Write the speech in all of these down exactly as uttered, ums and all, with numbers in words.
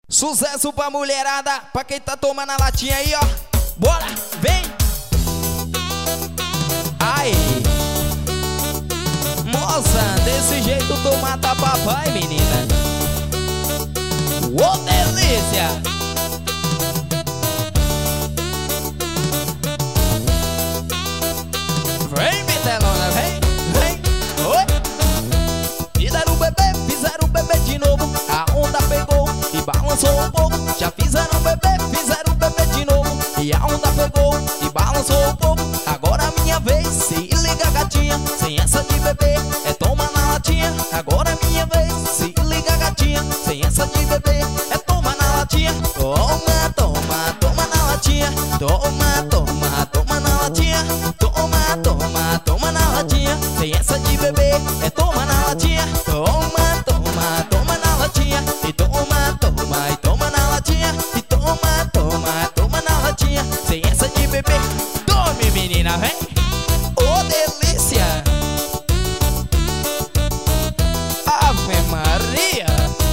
Sucesso pra mulherada, pra quem tá tomando a latinha aí, ó. Bora, vem! Aí! Moça, desse jeito tu mata papai, menina. Ô, delícia! Vem, Bitelona, vem, vem! Oi! Fizeram o bebê, fizeram o bebê de novo. A onda pegou e balançou um pouco. Já fizeram o bebê, fizeram o bebê de novo. E a onda pegou e balançou um pouco. Agora a minha vez, se liga gatinha. Sem essa de bebê, é toma na latinha. Agora a minha vez, se liga gatinha. Sem essa de bebê, é toma na latinha. Toma, toma, toma na latinha. Toma, toma, toma na latinha. Toma, toma, toma na latinha. Sem essa de bebê, é toma na latinha. Toma, toma, toma na latinha. E toma, toma, e toma na latinha. E toma, toma, toma na latinha. Sem essa de bebê, tome, menina, vem. Ô, delícia! Ave Maria!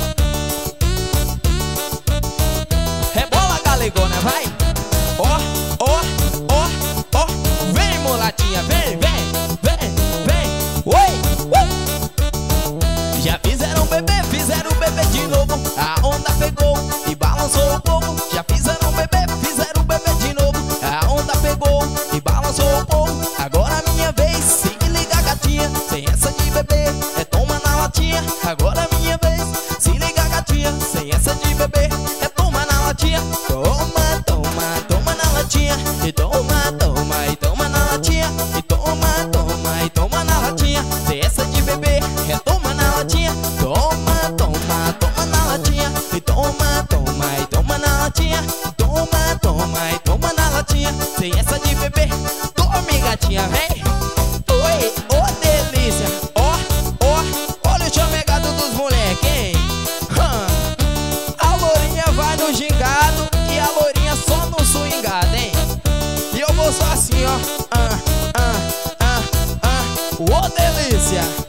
Rebola, galegona, vai! Ó, ó, ó, ó! Vem, mulatinha, vem, vem, vem, vem! Oi, oi! Já fizeram bebê, fizeram bebê de novo. A onda pegou e balançou um pouco. Já fizeram bebê, fizeram bebê de novo. A onda pegou e balançou um pouco. Agora a minha vez, se liga gatinha. Sem essa de bebê, é toma na latinha. Agora a minha vez, se liga gatinha. Sem essa de bebê, é toma na latinha. Toma, toma, toma na latinha. E toma, toma, e toma na latinha. E toma, toma, e toma na latinha. Sem essa de bebê, é toma na latinha. Toma, toma, toma na latinha. E toma, toma, e toma na latinha. Toma, toma, e toma na latinha. Sem essa de bebê, tome, gatinha, vem. Oi, ô, delícia. Ó, ó, olha o chamegado dos moleque, hein. Hum. A lourinha vai no gingado e a lourinha só no swingado, hein. E eu vou só assim, ó. Ah, ah, ah, ah. Ô, delícia.